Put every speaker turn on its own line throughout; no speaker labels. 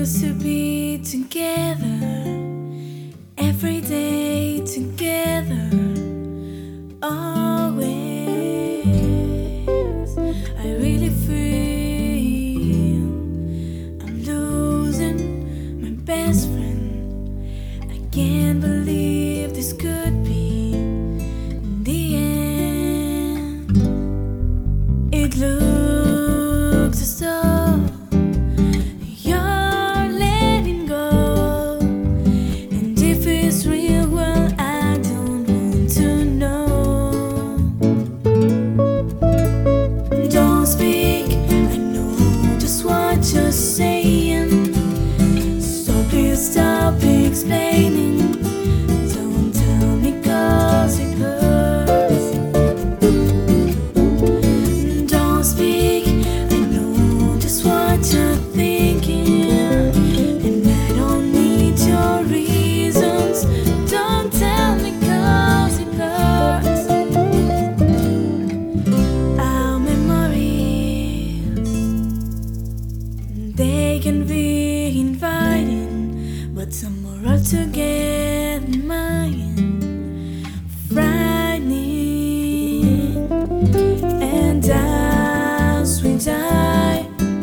used to be together, every day together, always. I really feel I'm losing my best friend. I can't believe this could be the end. It looks as though you're letting go, and if it's real, well, I don't want to know. Don't speak, I know just what you're saying, so please stop explaining. Don't tell me 'cause it hurts. Don't speak, I know just what you're thinking, and I don't need your reasons. Don't tell me 'cause it hurts. Our memories, they can be inviting, but some are altogether mine, frightening. And as we die,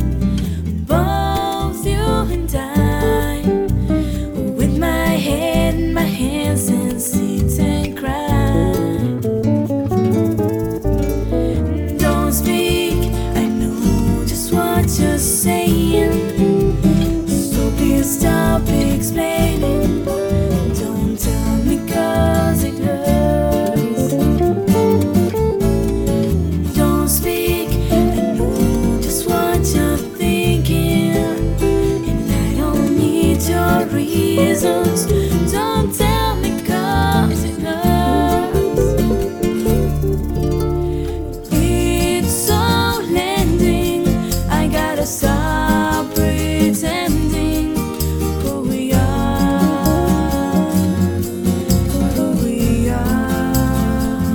both you and I, with my head in my hands and sit and cry. Don't speak, I know just what you're saying, so please stop explaining. Don't tell me 'cause it hurts. Don't speak, I know just what you're thinking, and I don't need your reasons. Don't tell me 'cause it hurts. It's all ending, I gotta stop pretending who we are, who we are.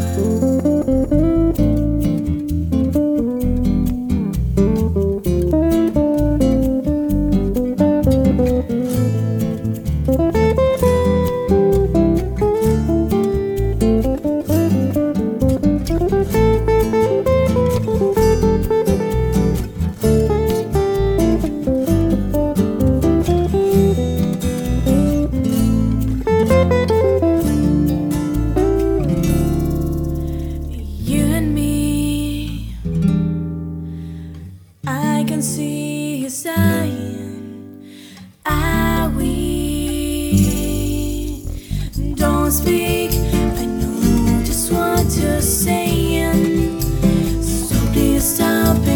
You and me, I can see you sighing. Are we? Don't speak, I know just what you're saying, so please stop